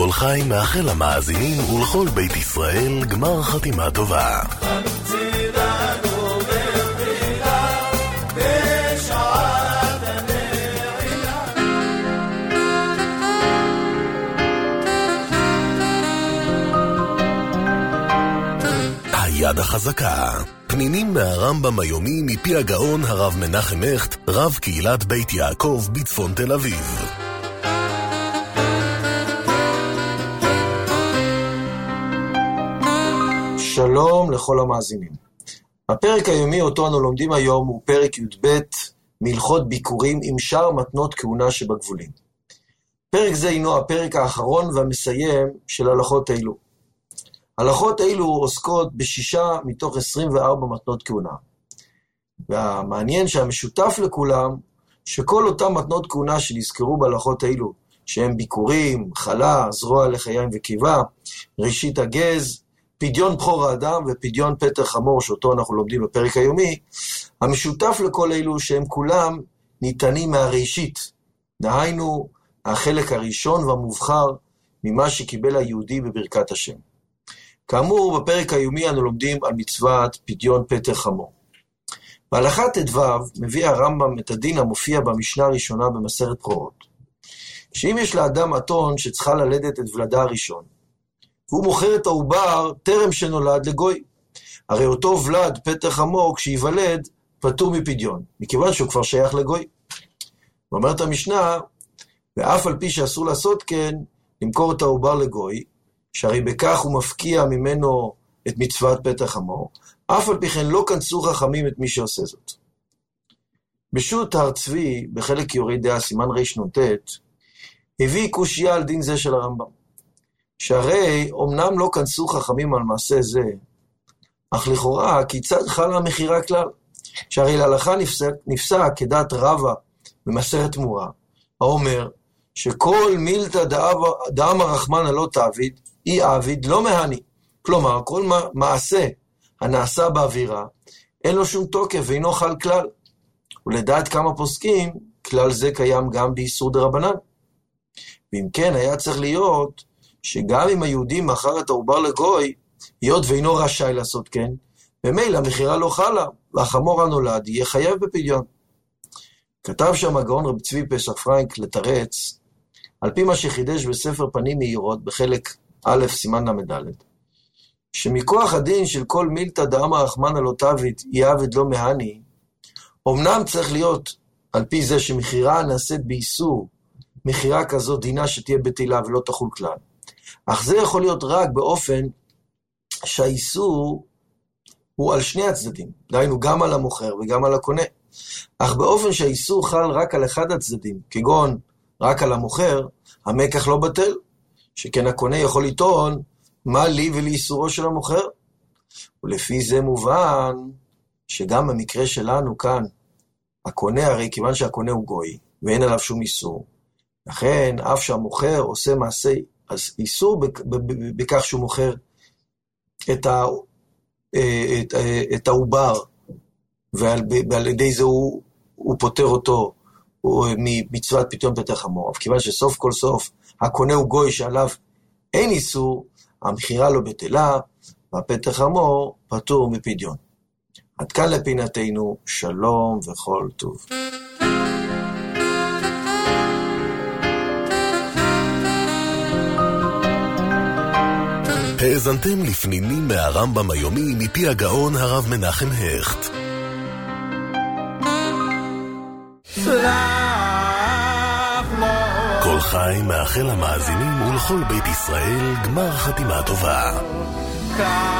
כל חי מאחל למאזינים ולכל בית ישראל גמר חתימה טובה. היד החזקה, פנינים מהרמב"ם היומי מפי הגאון הרב מנחם הכט, רב קהילת בית יעקב בצפון תל אביב. שלום לכל המאזינים. הפרק היומי אותו אנו לומדים היום הוא פרק י"ב מהלכות ביקורים עם שאר מתנות כהונה שבגבולים. פרק זה הינו הפרק האחרון והמסיים של הלכות אלו. הלכות אלו עוסקות ב6 מתוך 24 מתנות כהונה. והמעניין שהמשותף לכולם, שכל אותם מתנות כהונה שנזכרו בהלכות אלו, שהם ביקורים, חלה, זרוע לחיים וקיבה, ראשית הגז, פדיון בכור האדם ופדיון פטר חמור, שאותו אנחנו לומדים בפרק היומי, המשותף לכל אלו שהם כולם ניתנים מהראשית, דהיינו החלק הראשון והמובחר ממה שקיבל היהודי בברכת השם. כאמור, בפרק היומי אנו לומדים על מצוות פדיון פטר חמור. בהלכה ט"ו מביא הרמב"ם את הדין המופיע במשנה הראשונה במסכת ברורות, שאם יש לאדם אתון שצריכה ללדת את ולדה הראשון, והוא מוכר את העובר טרם שנולד לגוי, הרי אותו ולד פטר חמור כשיוולד פטור מפדיון, מכיוון שהוא כבר שייך לגוי. ואומרת המשנה, ואף על פי שאסור לעשות כן, למכור את העובר לגוי, שהרי בכך הוא מפקיע ממנו את מצוות פטר חמור, אף על פי כן לא כנסו חכמים את מי שעושה זאת. בשו"ת הר צבי, בחלק יורי דעה, סימן רנ"ט, הביא קושיה על דין זה של הרמב"ם, שהרי אומנם לא כנסו חכמים על מעשה זה, אך לכאורה כיצד חלה המחירה כלל, שהרי להלכה נפסק כדעת רבא במסכת תמורה, האומר שכל מילתא דאמר רחמנא לא תעביד, אי עביד לא מהני. כלומר, כל מעשה הנעשה באווירה, אין לו שום תוקף ואינו חל כלל. ולדעת כמה פוסקים, כלל זה קיים גם באיסור דרבנן. ואם כן, היה צריך להיות שגם אם היהודי מכר את העובר לגוי, היות ואינו רשאי לעשות כן, במילא המחירה לא חלה, והחמור הנולד יהיה חייב בפדיון. כתב שם הגאון רב צבי פסח פרנק לתרץ, על פי מה שחידש בספר פנים מאירות בחלק א' סימן למד, שמכוח הדין של כל מילתא דאמר רחמנא לא תעביד אי עביד לא מהני, אמנם צריך להיות על פי זה שמחירה נעשית באיסור, מחירה כזאת דינה שתהיה בטלה ולא תחול כלל. אך זה יכול להיות רק באופן שהאיסור הוא על שני הצדדים, דהיינו גם על המוכר וגם על הקונה. אך באופן שהאיסור חל רק על אחד הצדדים, כגון רק על המוכר, המקח לא בטל, שכן הקונה יכול לטעון מה לי ולאיסורו של המוכר. ולפי זה מובן שגם במקרה שלנו כאן, הקונה, הרי כיוון שהקונה הוא גוי ואין עליו שום איסור, לכן אף שהמוכר עושה מעשה איסור בכך שהוא מוכר את העובר, ועל ידי זה הוא פותר אותו ממצוות פדיון פטר חמור. אבל כיוון שסוף כל סוף הקונה הוא גוי שעליו אין איסור, המחירה לא בטלה, והפטר חמור פטור מפדיון. עד כאן לפינתנו, שלום וכל טוב. האזנתם לפנינים מהרמב"ם היומי מפי הגאון הרב מנחם הכט. כל חי מאחל למאזינים ולכל בית ישראל גמר חתימה טובה.